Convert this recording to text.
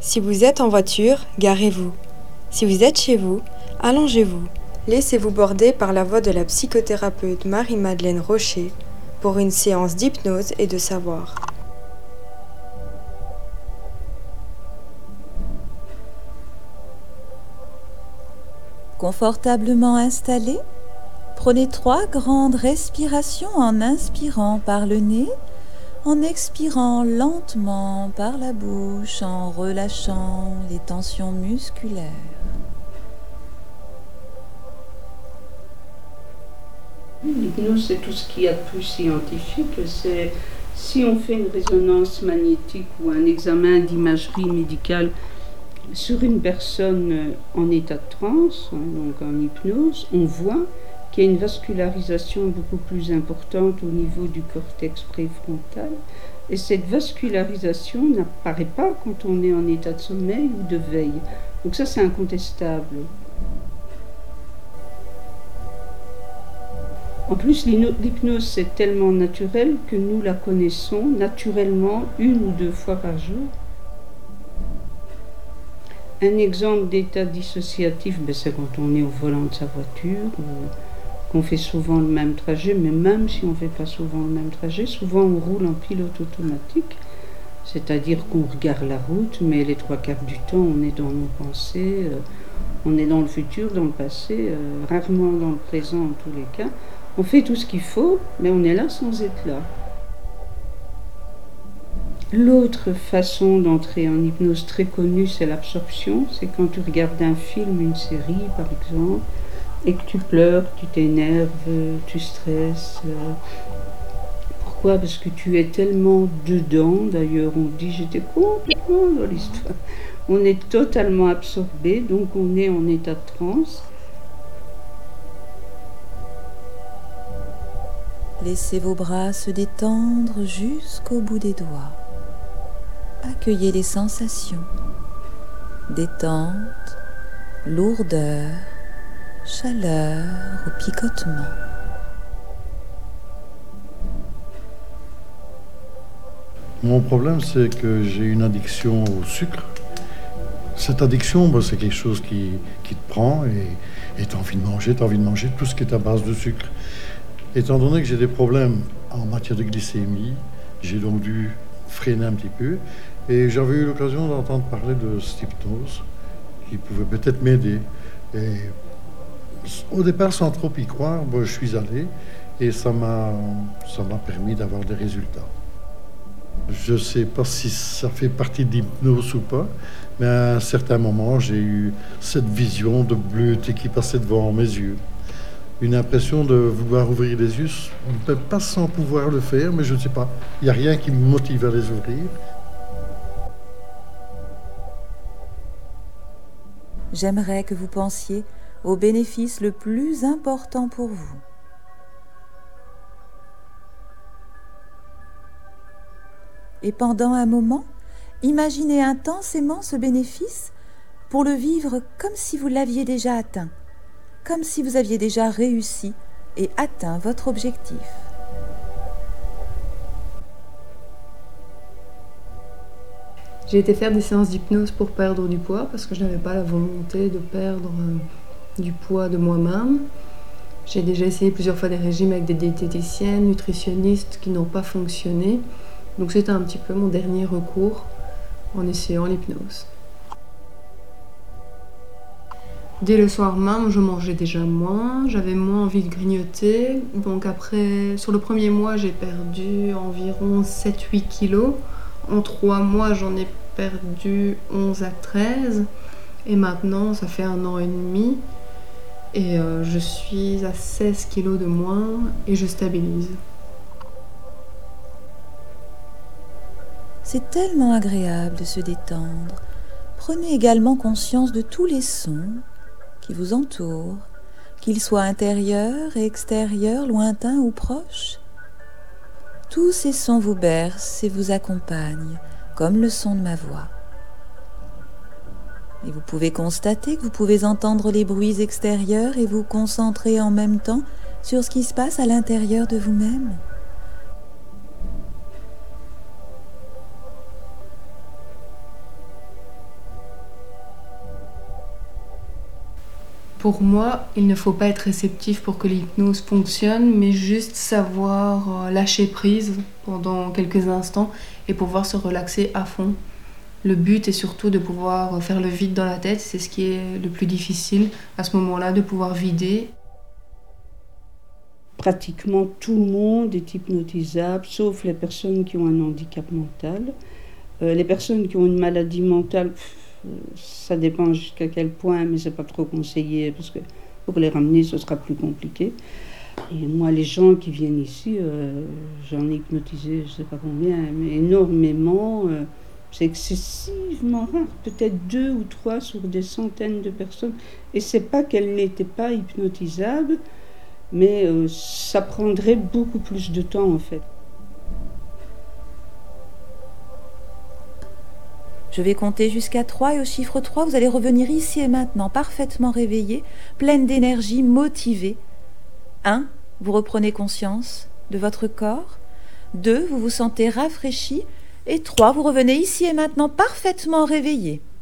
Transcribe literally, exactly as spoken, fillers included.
Si vous êtes en voiture, garez-vous. Si vous êtes chez vous, allongez-vous. Laissez-vous border par la voix de la psychothérapeute Marie-Madeleine Rocher pour une séance d'hypnose et de savoir. Confortablement installé, prenez trois grandes respirations en inspirant par le nez, en expirant lentement par la bouche, en relâchant les tensions musculaires. L'hypnose, c'est tout ce qu'il y a de plus scientifique. C'est si on fait une résonance magnétique ou un examen d'imagerie médicale sur une personne en état de transe, donc en hypnose, on voit qu'il y a une vascularisation beaucoup plus importante au niveau du cortex préfrontal. Et cette vascularisation n'apparaît pas quand on est en état de sommeil ou de veille. Donc ça, c'est incontestable. En plus, l'hypnose, c'est tellement naturel que nous la connaissons naturellement une ou deux fois par jour. Un exemple d'état dissociatif, ben c'est quand on est au volant de sa voiture, qu'on fait souvent le même trajet, mais même si on ne fait pas souvent le même trajet, souvent on roule en pilote automatique, c'est-à-dire qu'on regarde la route, mais les trois quarts du temps, on est dans nos pensées, euh, on est dans le futur, dans le passé, euh, rarement dans le présent en tous les cas. On fait tout ce qu'il faut, mais on est là sans être là. L'autre façon d'entrer en hypnose très connue, c'est l'absorption. C'est quand tu regardes un film, une série par exemple, et que tu pleures, tu t'énerves, tu stresses. Pourquoi ? Parce que tu es tellement dedans. D'ailleurs, on dit j'étais complètement dans l'histoire. On est totalement absorbé, donc on est en état de transe. Laissez vos bras se détendre jusqu'au bout des doigts. Accueillez les sensations, détente, lourdeur, chaleur ou picotement. Mon problème, c'est que j'ai une addiction au sucre. Cette addiction, bah, c'est quelque chose qui, qui te prend et tu as envie de manger, tu as envie de manger tout ce qui est à base de sucre. Étant donné que j'ai des problèmes en matière de glycémie, j'ai donc dû freiner un petit peu. Et j'avais eu l'occasion d'entendre parler de cette hypnose qui pouvait peut-être m'aider. Et au départ, sans trop y croire, bon, je suis allé et ça m'a, ça m'a permis d'avoir des résultats. Je ne sais pas si ça fait partie de l'hypnose ou pas, mais à un certain moment, j'ai eu cette vision de bleuté qui passait devant mes yeux. Une impression de vouloir ouvrir les yeux. On ne peut pas sans pouvoir le faire, mais je ne sais pas. Il n'y a rien qui me motive à les ouvrir. J'aimerais que vous pensiez au bénéfice le plus important pour vous. Et pendant un moment, imaginez intensément ce bénéfice pour le vivre comme si vous l'aviez déjà atteint, comme si vous aviez déjà réussi et atteint votre objectif. J'ai été faire des séances d'hypnose pour perdre du poids parce que je n'avais pas la volonté de perdre euh, du poids de moi-même. J'ai déjà essayé plusieurs fois des régimes avec des diététiciennes, nutritionnistes qui n'ont pas fonctionné. Donc c'était un petit peu mon dernier recours en essayant l'hypnose. Dès le soir même, je mangeais déjà moins, j'avais moins envie de grignoter. Donc après, sur le premier mois, j'ai perdu environ sept à huit kilos. En trois mois, j'en ai perdu onze à treize. Et maintenant, ça fait un an et demi. Et euh, je suis à seize kilos de moins et je stabilise. C'est tellement agréable de se détendre. Prenez également conscience de tous les sons qui vous entourent, qu'ils soient intérieurs et extérieurs, lointains ou proches. Tous ces sons vous bercent et vous accompagnent, comme le son de ma voix. Et vous pouvez constater que vous pouvez entendre les bruits extérieurs et vous concentrer en même temps sur ce qui se passe à l'intérieur de vous-même. Pour moi, il ne faut pas être réceptif pour que l'hypnose fonctionne, mais juste savoir lâcher prise pendant quelques instants et pouvoir se relaxer à fond. Le but est surtout de pouvoir faire le vide dans la tête, c'est ce qui est le plus difficile à ce moment-là, de pouvoir vider. Pratiquement tout le monde est hypnotisable, sauf les personnes qui ont un handicap mental. Euh, les personnes qui ont une maladie mentale, pff, ça dépend jusqu'à quel point, mais c'est pas trop conseillé, parce que pour les ramener, ce sera plus compliqué. Et moi, les gens qui viennent ici, euh, j'en ai hypnotisé, je sais pas combien, mais énormément. Euh, c'est excessivement rare, peut-être deux ou trois sur des centaines de personnes. Et c'est pas qu'elles n'étaient pas hypnotisables, mais euh, ça prendrait beaucoup plus de temps en fait. Je vais compter jusqu'à trois et au chiffre trois, vous allez revenir ici et maintenant, parfaitement réveillé, pleine d'énergie, motivée. un. Vous reprenez conscience de votre corps. deux. Vous vous sentez rafraîchi. Et trois. Vous revenez ici et maintenant, parfaitement réveillé.